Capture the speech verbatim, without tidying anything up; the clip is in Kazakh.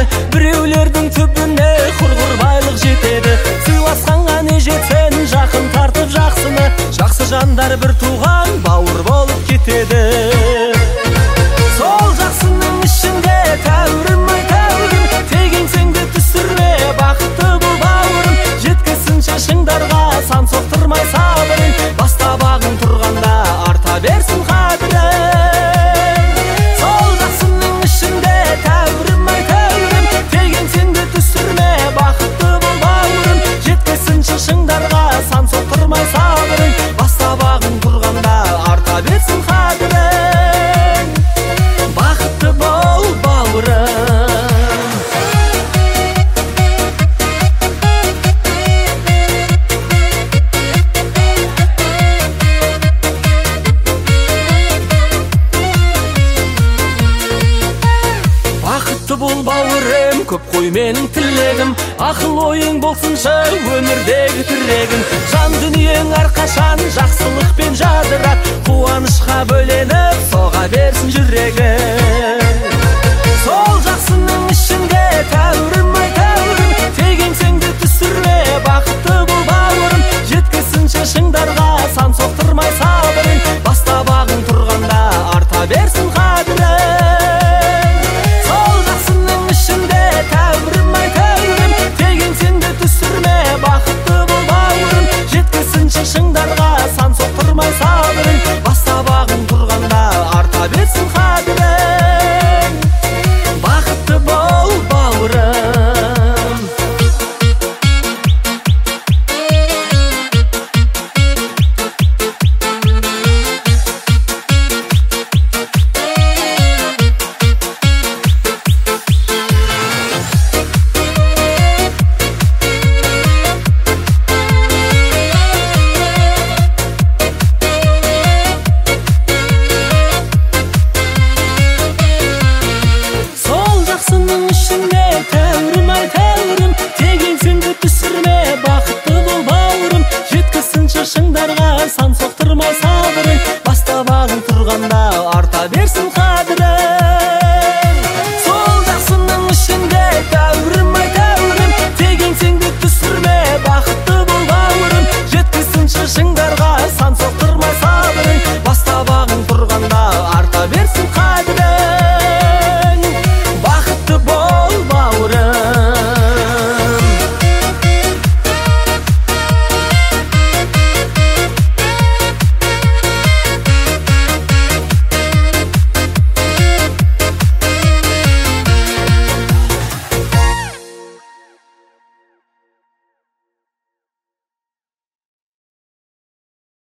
Біреулердің түбіне құрғыр байлық жетеді. Сыйласқанға не жетсін, жақын тартып жақсыны. Жақсы жандар бір туған бауыр болып кетеді. Сол жақсының ішінде тәуірім ай тәуірім, тегеңсең де түсірме, бақытты бол бауырым. Жеткізсін шашыңдарға сан соқтырмай сабырың, баста бағың тұрғанда арта берсін қадірің. Сол жақсының ішінде тәуірім ай тәуірім, тегеңсең де түсірме, бақытты бол бауырым. Жеткізсін шашыңдарға сан соқтырмай сабырың, баста бағың тұрғанда арта берсін қадірің. Бақытты бол бауырым. Бақытты бол бауырым, көп қой менің тілегім. Ақыл ойың болсыншы өмірдегі тірегің. Жан дүниең әрқашан жақсылықпен жадырат, қуанышқа бөленіп соға берсін жүрегің. Сол жақсының ішінде тәуірім ай тәуірім, тегеңсең де түсірме, бақытты бол бауырым. Жеткізсін шашыңдарға сан соқтырмай сабырың, баста бағың тұрғанда арта берсін қадірің. Сол жақсының ішінде тәуірім ай тәуірім, тегеңсең де түсірме, бақытты бол бауырым. Жеткізсін шашыңдарға сан соқтырмай сабырың, баста бағың тұрғанда арта берсін қадірің. Бақытты бол бауырым. Сол жақсының ішінде тәуірім ай тәуірім, тегеңсең де түсірме, бақытты бол бауырым. Жеткізсін шашыңдарға сан соқтырмай сабырың, баста бағың тұрғанда арта берсін қадірің. Сол жақсының ішінде тәуірім